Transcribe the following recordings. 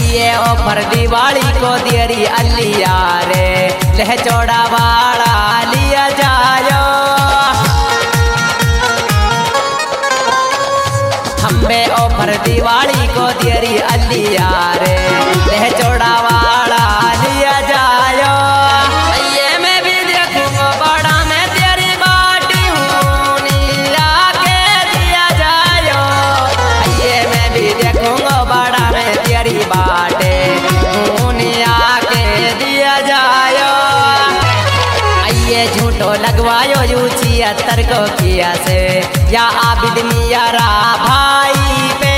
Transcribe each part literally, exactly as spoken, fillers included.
ये ऑफर दिवाली को देरी अलिया रे लह चौड़ा वाला लिया जायो। हमें ऑफर दिवाली को देरी अलिया रे लह चौड़ा वाला लिया जायो। ये मैं भी देखूंगा बड़ा मैं तेरी बाटी हूँ नीला के दिया जायो। ये मैं भी देखूंगा बड़ा मैं तेरी बाटे हूँ नीला के दिया जायो। ये झूठो लगवायो यू छिहत्तर को किया से या आबिद मिया रा भाई पे।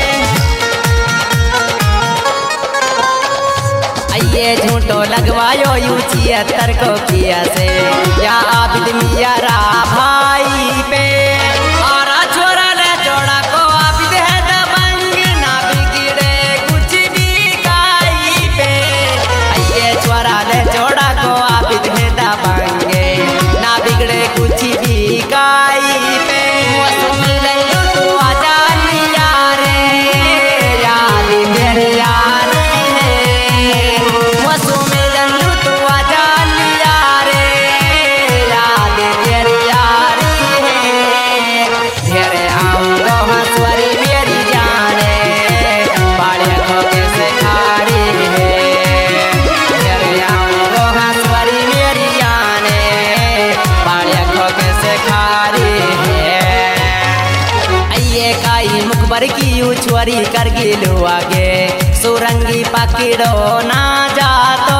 ये झूठो लगवायो यू छिहत्तर को किया से या आबिद मिया रा भाई पे। और छोरा ले जोड़ा को आबिद है दबंग ना बिगड़े कुछ भी काई पे। ये छोरा ले जोड़ा को आबिद है दबंग ना बिगड़े कुछ भी काई पे। तू आजा लिया रे यार मेरे यार तू आजा लिया रे याद तेरे यार तेरे आऊंगा हंसवारी मेरी जाने बाड़े को कैसे खारी है। तेरे आऊंगा हंसवारी मेरी जाने बाड़े को कैसे खारी है। ये काई मुखबर की उछवरी कर गिलो आगे सुरंगी पकड़ो ना जातो।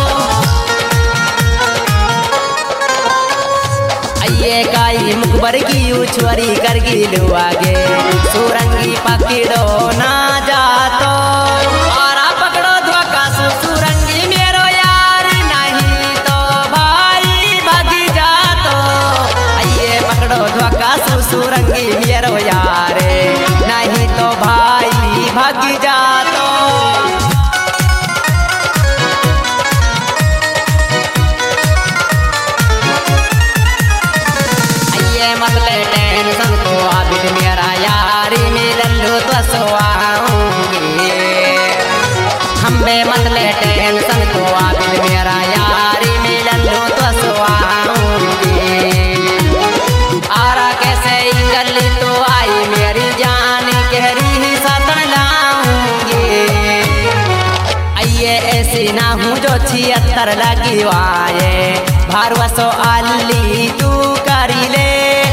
ये काई मुखबर की उछवरी कर गिलो आगे सुरंगी पकड़ो ना जातो। और पकड़ो धोखा सुरंगी मेरो यार नहीं तो भाई भागी जातो। ये पकड़ो धोखा सुरंगी मेरो यार नहीं तो भाई भागी जातो। मतलब टेंशन को आबिद मेरा यारी मिलन लो तो सोआऊंगी। हमें मतलब टेंशन को आबिद मेरा यारी मिलन लो तो सोआऊंगी। आरा कैसे गली तो आई मेरी जान कहरी सतन लाऊंगी। ये ऐसी ना हूँ जो छिहत्तर लगी वाये भारवसो अल्ली तू करी ले।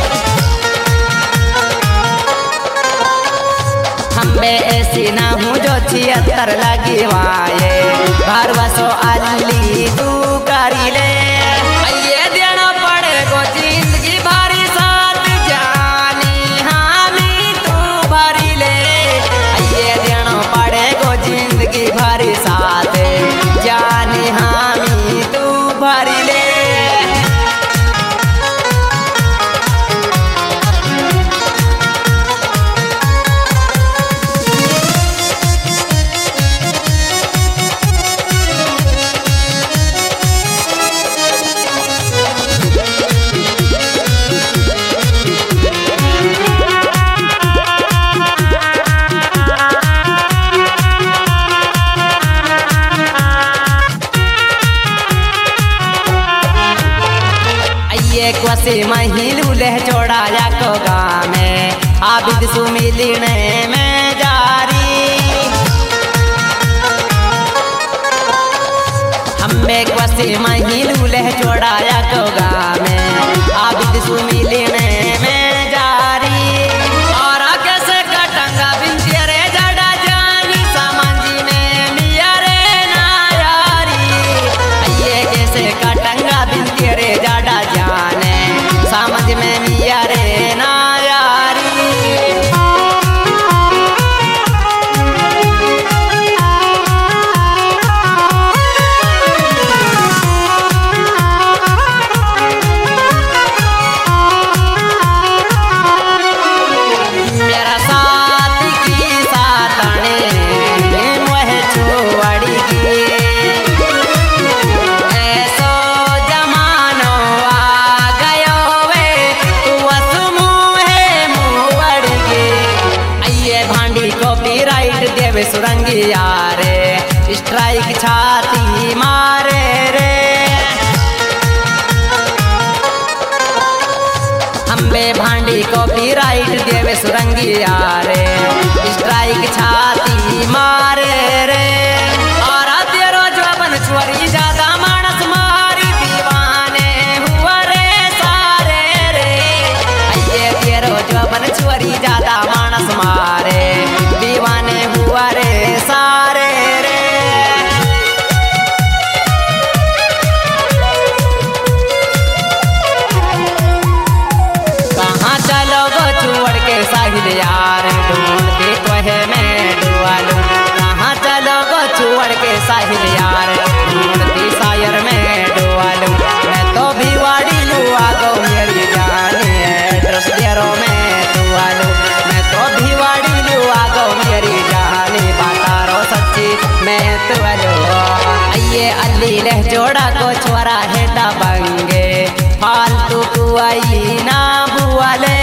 हमें ऐसी ना हूँ जो छिहत्तर लगी वाये भारवसो अल्ली तू करी ले। ये देना पड़ेगो जिंदगी भारी साथ जानी हामी तू भरी ले। ये देना पड़ेगो जिंदगी भारी साथ जानी हामी तू भरी ले। से महिलू लह चौड़ाया को गाँव में आबिद सुमिलने में जारी। हमें से महिलू लह चौड़ाया को गाँव में आबिद सुमिलने में जारी। और कैसे कटंगा बिन तेरे जड़ा जानी समझी में मिया रे ना यारी। ये कैसे कटंगा बिन तेरे जड़ा जाने समझ में मिया रे ना यारी। मेरा साथ की सातने मोह छुआड़ी की ऐसो जमानो आ गयो वे तू असमुहे मुवड़ के। ये भांडी कॉपीराइट देवे सुरंगी यारे स्ट्राइक छाती मारे रे। हम्बे भांडी कॉपीराइट देवे सुरंगिया रे, स्ट्राइक छाती मारे रे। और तेरो जबन छोरी ज्यादा मानस मारी दीवाने हुआ रे सारे रे। ये तेरो जबन छोरी ज्यादा मानस मारे दीवाने हुआ रे सारे रे। कहाँ चलोगो छोड़ के साहिल यार, ढूंढती तोहे मैं डुआलू। कहाँ चलोगो छोड़ के साहिल यार, ढूंढती शायर में डुआलू। मैं तो भिवाड़ी लुआ गो मेरी जानी एड्रेस देरो में डुआलू। मैं तो भिवाड़ी लुआ गो मेरी जानी बातारो सच्ची मैं तुअलू। ये अली लह जोड़ा को छोरा है दबंगे, फालतू कुआई ना बुआले।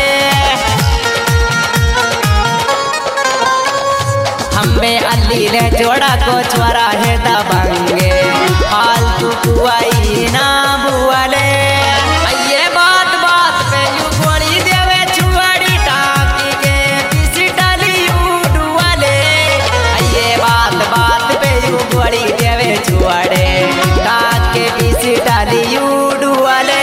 हम्बे अली ले जोड़ा को छोरा है दबंगे, फालतू कुआई ना बुआले। ये बात बात पे यू गोली देवे छुआड़ी टाकी के पीछे डाली यू डुआले। ये बात बात पे यू गोली देवे छुआड़े टाक के पीछे डाली यू डुआले।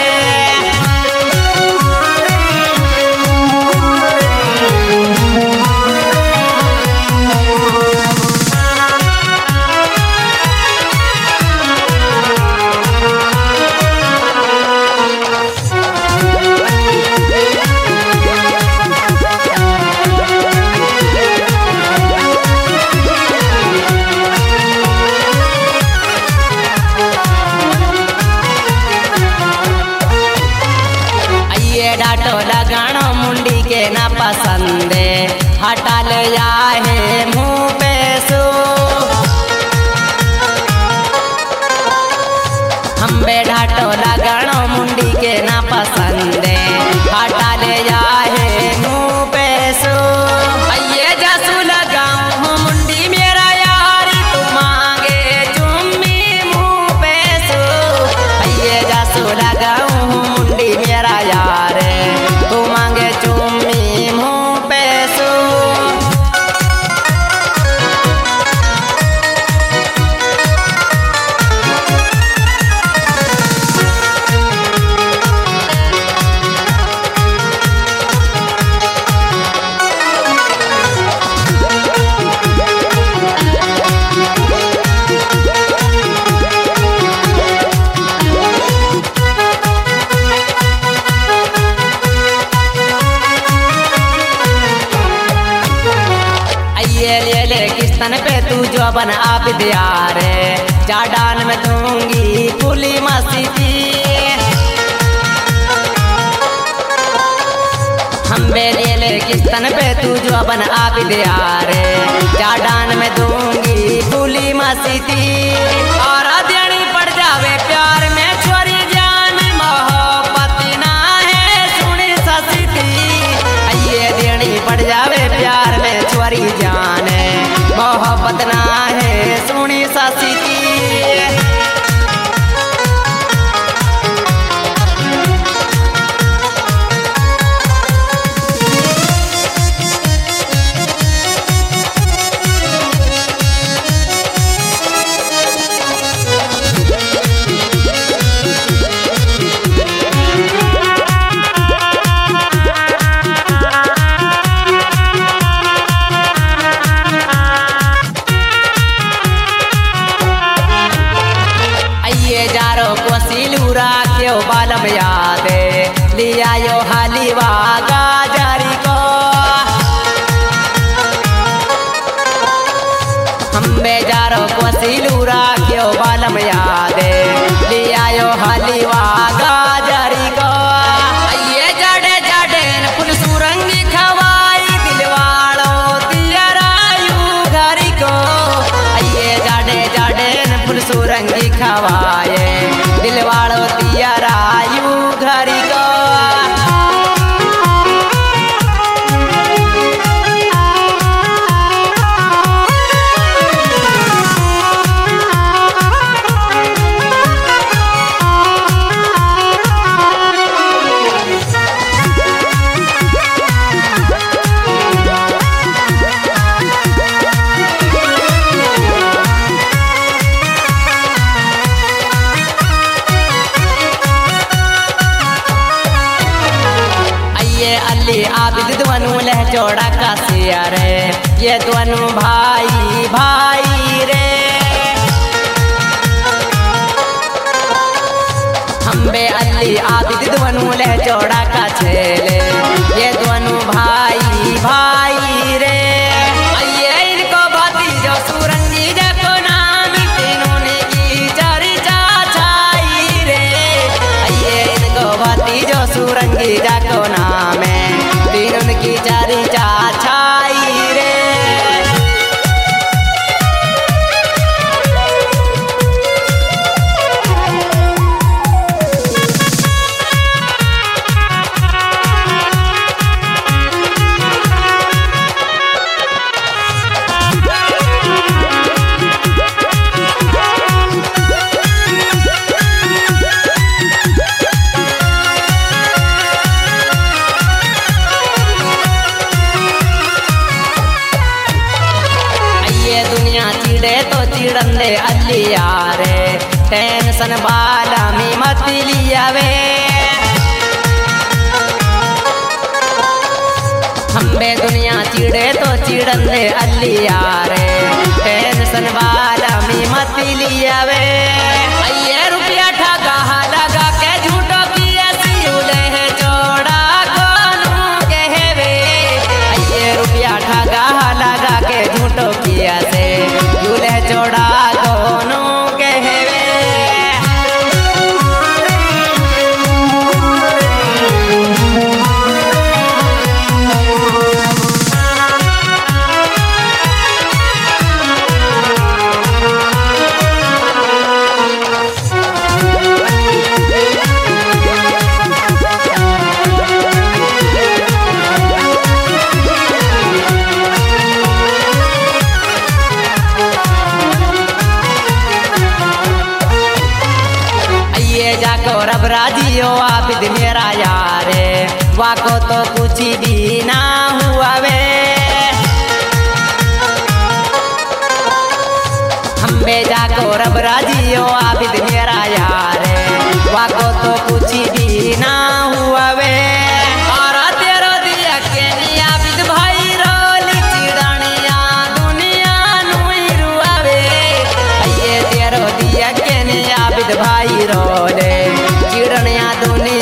डाटो लगानो मुंडी के ना पसंदे, हटा ले है मुँह पे सो। हम्बे डाटो लगानो मुंडी के ना पसंदे, हटा ले है मुँह पे सो। ये जासू लगाऊं हूँ मुंडी मेरा यारी, तू मांगे चुम्मी मुँह पे सो। ये जासू लगाऊं हूँ मुंडी मेरा यार, तू मांगे चुम्मी मुँह पे सो। किस्तन पे तू जो बन आप दिया रे, जाडान में दूंगी पुली मस्ती। हम बेले ले किस्तन पे तू जो बन आप दिया रे, जाडान में दूंगी पुली मस्ती। और देनी पड़ जावे प्यार में छोरी जान, मोहब्बत ना है सुनी सस्ती। ये देनी पड़ जावे प्यार में छोरी जान, मोहब्बत ना है सुनी सस्ती। बालम यादे लिया यो हलीवा गाजरी को। हम बेजारो को सिलूरा क्यों बालम यादे लिया यो हलीवा गाजरी को। ये जड़े जड़े फुल सुरंगी खवाई दिलवाड़ो तियरायु घरी को। ये जड़े जड़े फुल सुरंगी खवाए दिलवाड़ो तियरायु घरी को। चौड़ा का सिया रे ये दोनों भाई भाई रे। हम बे अली आबिद दोनों ले चौड़ा का छेले ये दोनों भाई भाई रे। ये इनको बाती जो सुरंगी जको नाम तीनों ने की चर्चा छाई रे। ये इनको बाती जो सुरंगी जको नाम तीनों की चर्चा छाई रे। चिड़े तो चिड़ंदे अली यारे टेंशन बाला में मत लिया वे। हम बे दुनिया चिड़े तो चिड़ंदे अली यारे टेंशन बाला में मत लिया वे। ये रुपया ठगा लगा के झूठो किया सियुले है जोड़ा कोनू कहवे। ये रुपया ठगा लगा के झूठो किया से जोड़ा दोनों कहवे। रब राजियो आबिद मेरा यारे वाको तो कुछ भी ना हुआ वे। हम बेजा को रब राजियो आबिद मेरा यारे वाको तो कुछ भी ना हुआ वे। और तेरो दिया के नी आबिद भाई रोली चिड़निया दुनिया नुई रुआवे। ये तेरो दिया के नी आबिद भाई रोले चिड़निया दुनिया